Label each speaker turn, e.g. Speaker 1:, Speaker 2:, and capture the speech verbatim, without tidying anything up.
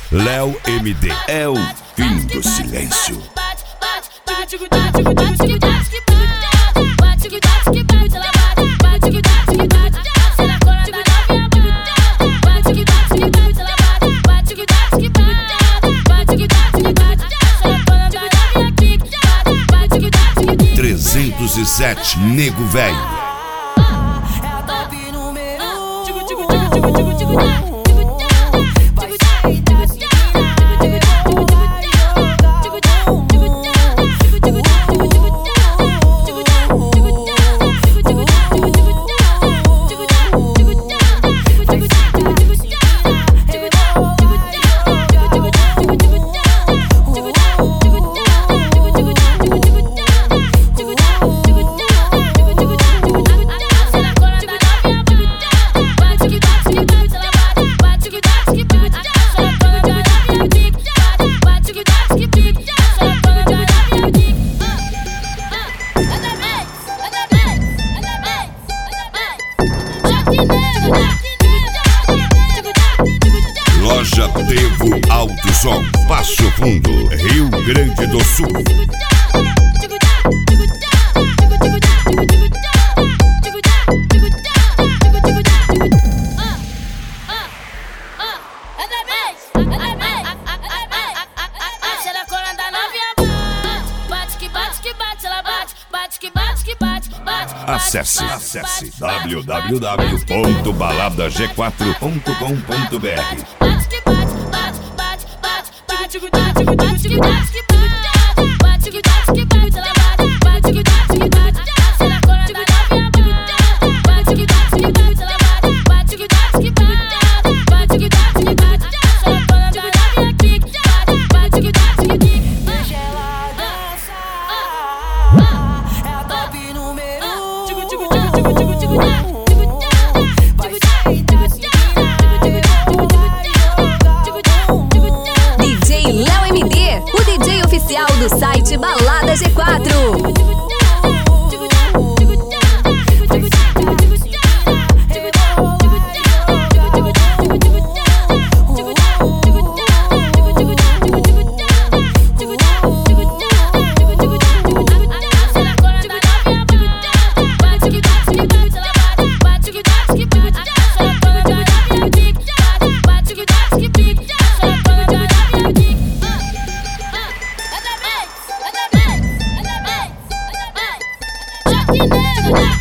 Speaker 1: Léo M D. É o fim do silêncio. trezentos e sete, Nego Velho. Loja Devo Alto Som, Passo Fundo, Rio Grande do Sul. Acesse, acesse w w w ponto balada g quatro ponto com ponto b r. D J Léo M D, o D J oficial do site Balada G quatro.
Speaker 2: Nigga,